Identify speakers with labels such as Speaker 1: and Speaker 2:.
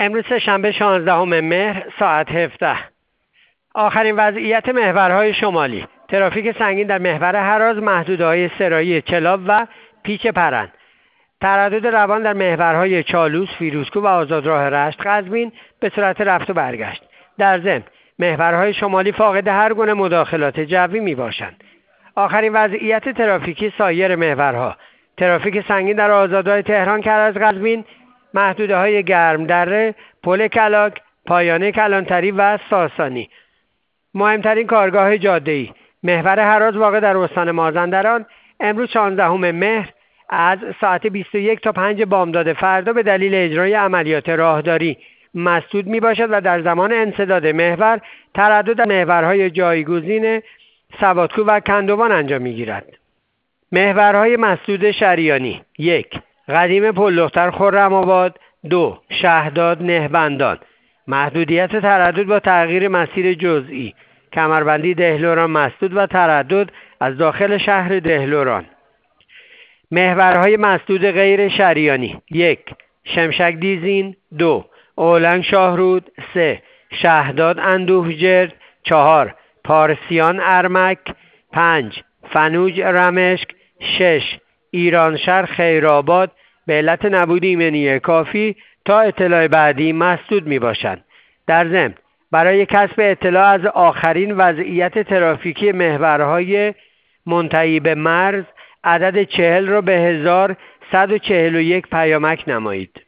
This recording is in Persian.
Speaker 1: امروز سه‌شنبه 16 مهر ساعت 17. آخرین وضعیت محورهای شمالی. ترافیک سنگین در محور هراز، محدوده‌های سرایی چلاب و پیچ پرند. تردد روان در محورهای چالوس، فیروزکوه و آزادراه رشت قزوین به صورت رفت و برگشت. در ضمن محورهای شمالی فاقد هر گونه مداخلات جوی می باشند. آخرین وضعیت ترافیکی سایر محورها. ترافیک سنگین در آزادراه تهران کرج قزوین، محدوده‌های گرمدره، پل کلاک، پایانه کلانتری و ساسانی. مهمترین کارگاه جاده‌ای محور هراز واقع در استان مازندران امروز 16 مهر از ساعت 21 تا 5 بامداد فردا به دلیل اجرای عملیات راهداری مسدود می باشد و در زمان انسداد محور تردد در محورهای جایگزین سوادکوه و کندوان انجام می گیرد. محورهای مسدود شریانی: 1. قدیم پل دختر خرم‌آباد، 2. شهداد نهبندان. محدودیت تردد با تغییر مسیر جزئی: کمربندی دهلوران مسدود و تردد از داخل شهر دهلوران. محورهای مسدود غیر شریانی: 1. شمشک دیزین، 2. اولنگ شاهرود، 3. شهداد اندوهجرد، 4. پارسیان ارمک، 5. فنوج رمشک، 6. ایرانشهر خیرآباد به علت نبود ایمنی کافی تا اطلاع بعدی مسدود می باشند. در ضمن برای کسب اطلاع از آخرین وضعیت ترافیکی محورهای منتهی به مرز عدد 40 را به 1141 پیامک نمایید.